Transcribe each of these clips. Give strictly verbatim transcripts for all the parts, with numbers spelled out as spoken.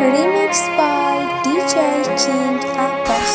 Remixed by دی جی King Abbas.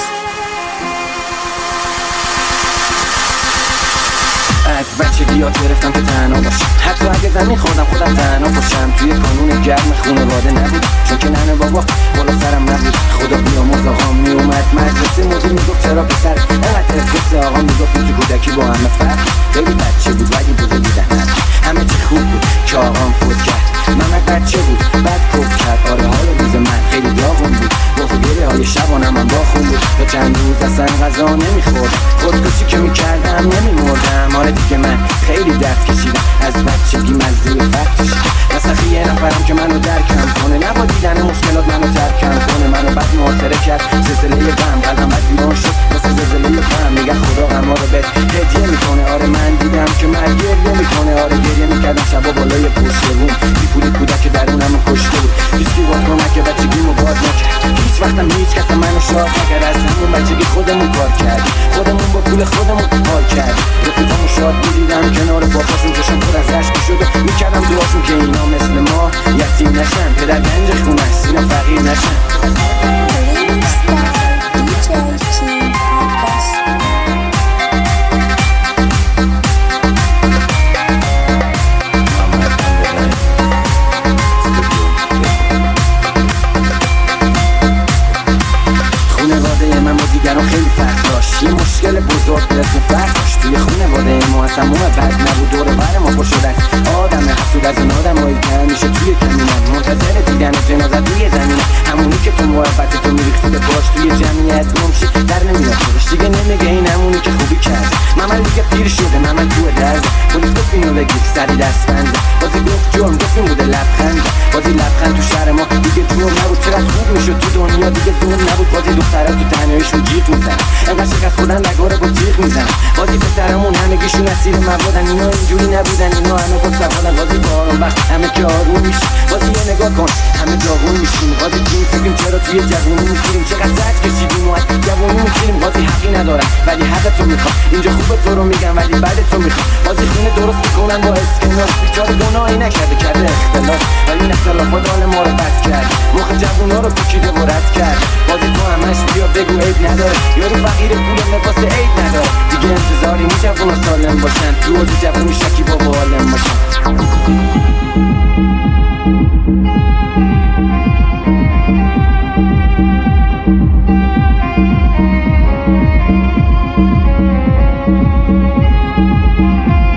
از بچگی یاد گرفتم که تنها باشم، حتی اگه زمین خوردم خودم تنها باشم. توی کانون گرم خونواده نبود، چون که ننه بابا بالا سرم نبود. خدا بیامرز آقام میومد مدرسه، مدیر میگفت چرا پسر اینقدر قصه. آقا میگفت تو کودکی با همه فرق، خیلی بچه بود ولی بزرگ بودن همه چی خوب بود که آقام فوت کرد. محمد بچه بود بعد کوب کرد. آره حال روز من خیلی داغون بود، بغض و گریه های شبانم هم با خون بود. تا چند روز اصلا غذا نمیخوردم، خودکشی که میکردم نمیمردم. آره دیگه من خیلی درد کشیدم، از بچگی مزه فقر کشیدم. نسخی یه نفرم که منو درکم کنه، نبا دیدن مشکلات منو ترکم کنه. منو بد محاصره کرد زلزله غم، قلبم بد بیرون شد مثل زلزله غم. میگن خدا غما رو بهت هدیه میکنه. آره من دیدم که من گریه میکنه. آره گریه میکردم شبا بالای پشت بوم، بی پولی کودک درونم کشته بود. هیچکی وقت کمک بچگیمو باد نکرد، هیچ وقتم هیچ کس منو شاد نکرد. از همون بچگی خودمون کار کردیم، خودمون با پول خودمون حال کردیم. رفیقامو شاد می‌دیدم کنار باباشون، چشم پر از اشک شد و میکردم دعاشون که اینا مثل ما یتیم نشن، پدر گنج خونه است اینا فقیر نشن. Remixed by دی جی King Abbas. خونواده من با دیگران خیلی فرق داشت، یه مشکل بزرگ به اسم فرق داشت. توی خونواده ما اصلا موه بد نبود، دور بر ما پر شدن آدم حسود از اون آدم هایی که همیشه توی کمینن، منتظر دیدن جنازت روی زمینه. همونی که تو محبت تو میریختی به باش، توی جمعیت گمشی در نمیاد خودش دیگه. نمیگه این همونی که خوبی کرد. ممن دیگه پیر شده، ممن تو درد. پلیس گفت اینو بگیر سری دست بنده، بازی گفت جرم، گفت این بوده لبخند. بازی لبخند تو شهر ما دیگه جرم نبود. چقدر خوب میشد تو دنیا دیگه ظلم نبود. بازی دخترها تو تنهاییشون جیغ میزنن، انقدر شکست خوردن نگاره با تیغ میزنن. بازی پسرمون همگیشون اسیر موادن، اینا اینجوری نبودن، اینا همه با سوادن. بازی با آروم وقت همه که آروم میشی، بازی یه نگاه کن همه جاغون میشیم. بازی جیم فکریم چرا توی جوونی میگیریم، چقدر زد کشیدیم و از جوونی میگیریم. بازی حقی ندارن ولی حقتو میخوام، اینجا خوبه تو رو میگم ولی بعدتو میخوام. بازی خونه درست میکنن با اسکناس، بیچاره گناهی نکرده کرده اختلاف، ولی این اختلافات حال ما رو بد کرد. مخ جوونا رو پیچیده و رد کرد. بازی تو همش بیا بگو عیب نداره، یارو فقیر پول لباس عیب نداره. دیگه انتظاری می جوونا سالم باشن، تو اوج جوونی شکی با عالم باشن.